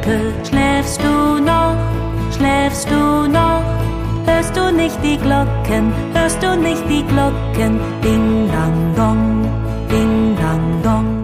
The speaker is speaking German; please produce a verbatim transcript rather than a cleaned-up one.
Glocke, schläfst du noch, schläfst du noch? Hörst du nicht die Glocken, hörst du nicht die Glocken? Ding, dang, dong, ding, dang, dong.